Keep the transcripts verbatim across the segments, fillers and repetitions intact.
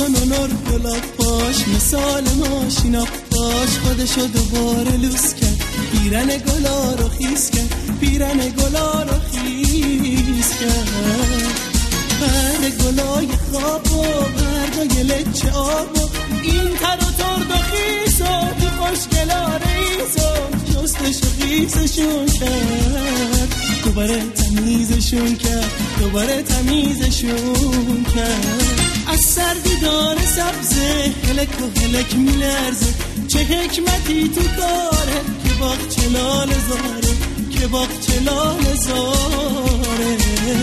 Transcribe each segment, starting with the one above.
لوسان و نور گلاب پاش مثال ماشینا پاش خودشو دوباره لوس کرد پیرن گلا رو خیس کرد پیرن گلا رو خیس کرد پر گلای خواب و بردای لچه آب و این تر و ترد و خیس و تو خوشگلا ریز و جستش و خیسشون کرد دوباره تمیزشون کرد دوباره تمیزشون کرد از سردیدار سبزه هلک و هلک میلرزه چه حکمتی تو کاره که باغ چلال زاره که باغ چلال زاره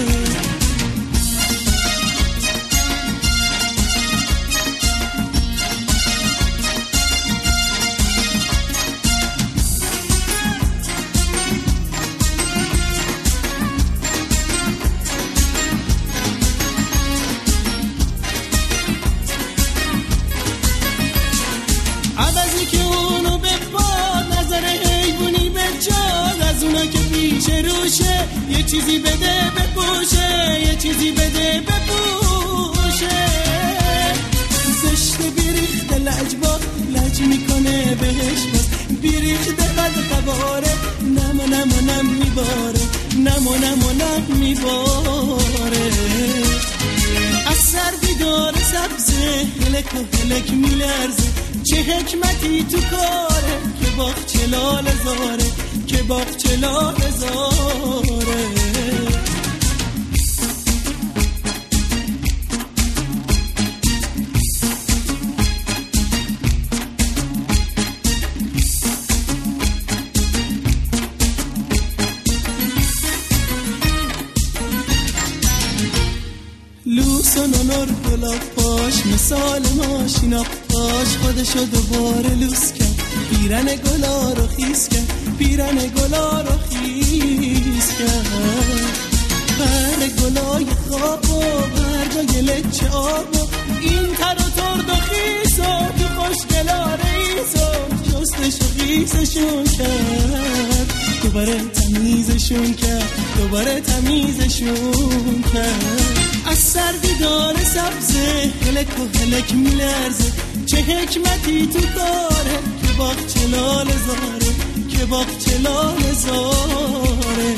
یه چیزی بده بپوشه یه چیزی بده بپوشه زشت بیریخته لجبا لج میکنه بهش باز بیریخته بد قباره نم و نم و نم میباره نم و نم و نم میباره از سردیدار سبزه هلک و هلک میلرزه چه حکمتی تو کاره که باغ چلال زاره که باغ چلال زاره لوسان و نور گلاب پاش مثال ماشینا پاش خودشو دوباره لوس کرد پیرن گلا رو خیس کرد پیرن گلا رو خیس کرد پر گلای خواب و بردای لچه آب و این تر و ترد و خیس و تو خوشگلا ریز و جستش و خیسشون کرد دوباره تمیزشون کرد دوباره تمیزشون کرد از سردیدار سبزه هلک و هلک میلرزه چه حکمتی تو کاره که باغ چلال زاره که باغ چلال زاره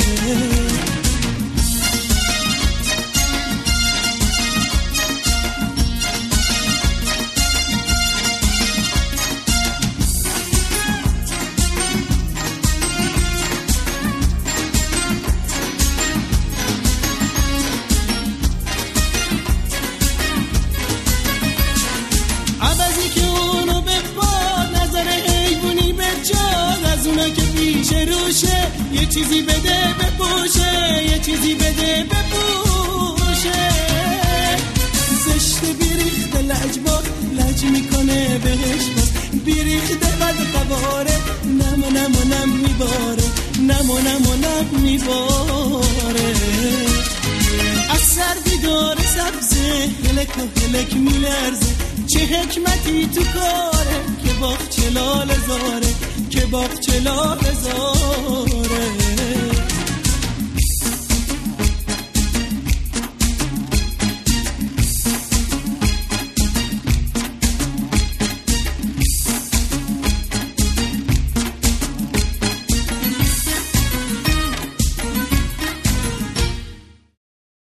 یه چیزی بده بپوشه یه چیزی بده بپوشه زشت بیریخته لجبا لج میکنه بهش باز بیریخته بد قباره نم و نم و نم میباره نم و نم و نم میباره از سردیدار سبزه هلک و هلک میلرزه چه حکمتی تو کاره که باغ چلال زاره که باغ چلال زاره